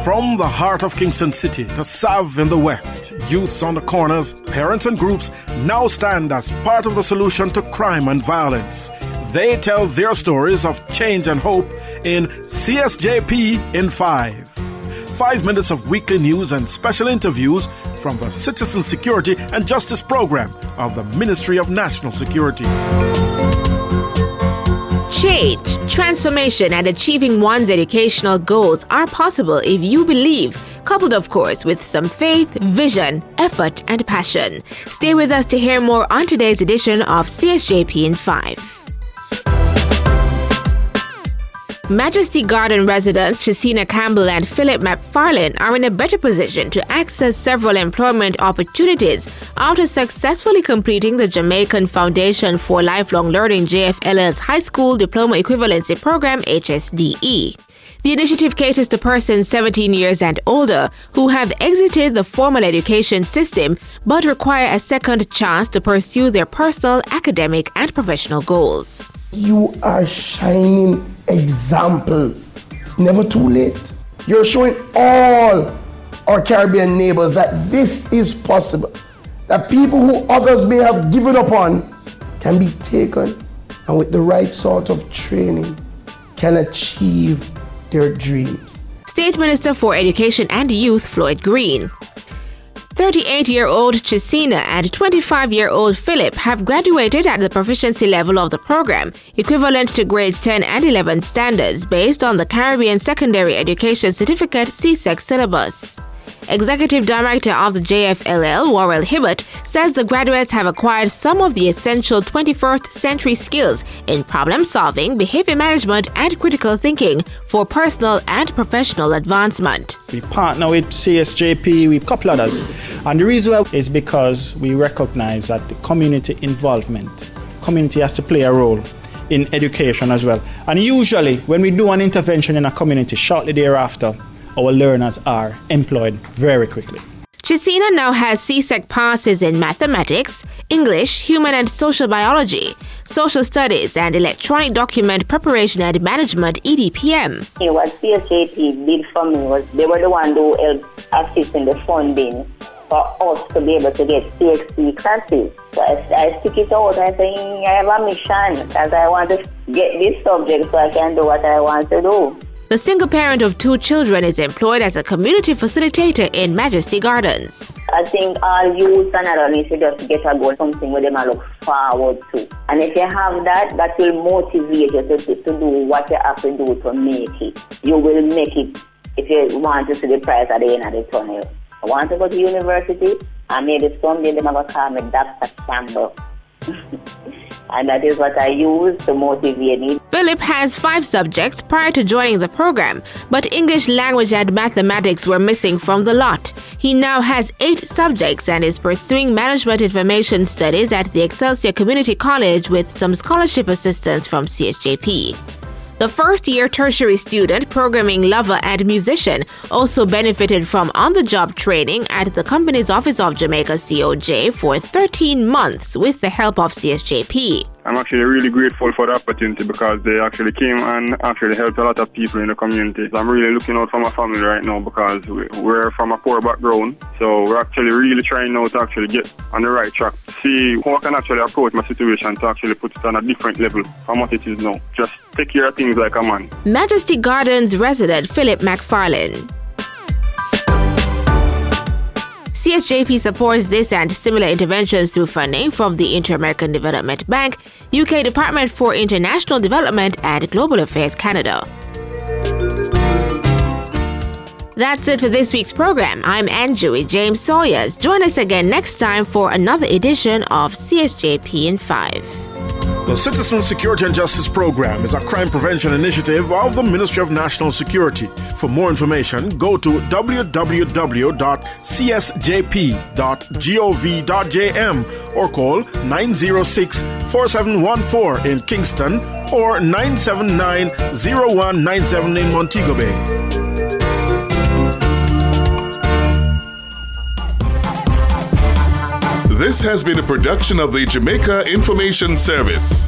From the heart of Kingston City to Sav in the west, youths on the corners, parents and groups now stand as part of the solution to crime and violence. They tell their stories of change and hope in CSJP in 5. 5 minutes of weekly news and special interviews from the Citizen Security and Justice Program of the Ministry of National Security. Change, transformation, and achieving one's educational goals are possible if you believe, coupled, of course, with some faith, vision, effort, and passion. Stay with us to hear more on today's edition of CSJP in 5. Majesty Garden residents Chesina Campbell and Philip McFarlane are in a better position to access several employment opportunities after successfully completing the Jamaican Foundation for Lifelong Learning JFLL's High School Diploma Equivalency Program HSDE. The initiative caters to persons 17 years and older who have exited the formal education system but require a second chance to pursue their personal, academic, and professional goals. You are shining examples. It's never too late. You're showing all our Caribbean neighbors that this is possible. That people who others may have given up on can be taken and with the right sort of training can achieve their dreams. State Minister for Education and Youth Floyd Green. 38-year-old Chesina and 25-year-old Philip have graduated at the proficiency level of the program, equivalent to grades 10 and 11 standards based on the Caribbean Secondary Education Certificate CSEC syllabus. Executive Director of the JFLL, Warrell Hibbert, says the graduates have acquired some of the essential 21st century skills in problem solving, behavior management, and critical thinking for personal and professional advancement. We partner with CSJP, with a couple others. And the reason why is because we recognize that the community involvement, community has to play a role in education as well. And usually when we do an intervention in a community, shortly thereafter, our learners are employed very quickly. Chesina now has CSEC passes in mathematics, English, human and social biology, social studies, and electronic document preparation and management EDPM. What CSJP did for me was they were the one who helped assist in the funding for us to be able to get CXC classes. So I stick it out and say I have a mission because I want to get this subject so I can do what I want to do. The single parent of 2 children is employed as a community facilitator in Majesty Gardens. I think all youth and adults should just get a goal, something where they might look forward to. And if you have that, that will motivate you to do what you have to do to make it. You will make it if you want to see the prize at the end of the tunnel. I want to go to university and maybe someday they're going to call me Dr. Campbell. And that is what I use to motivate me. Philip has 5 subjects prior to joining the program, but English language and mathematics were missing from the lot. He now has 8 subjects and is pursuing management information studies at the Excelsior Community College with some scholarship assistance from CSJP. The first-year tertiary student, programming lover and musician, also benefited from on-the-job training at the company's Office of Jamaica COJ for 13 months with the help of CSJP. I'm actually really grateful for the opportunity because they actually came and actually helped a lot of people in the community. I'm really looking out for my family right now because we're from a poor background. So we're actually really trying now to actually get on the right track, see how I can actually approach my situation to actually put it on a different level from what it is now. Just take care of things like a man. Majesty Gardens resident Philip McFarlane. CSJP supports this and similar interventions through funding from the Inter-American Development Bank, UK Department for International Development, and Global Affairs Canada. That's it for this week's program. I'm Anjui James Sawyers. Join us again next time for another edition of CSJP in 5. The Citizen Security and Justice Program is a crime prevention initiative of the Ministry of National Security. For more information, go to www.csjp.gov.jm or call 906-4714 in Kingston or 979-0197 in Montego Bay. This has been a production of the Jamaica Information Service.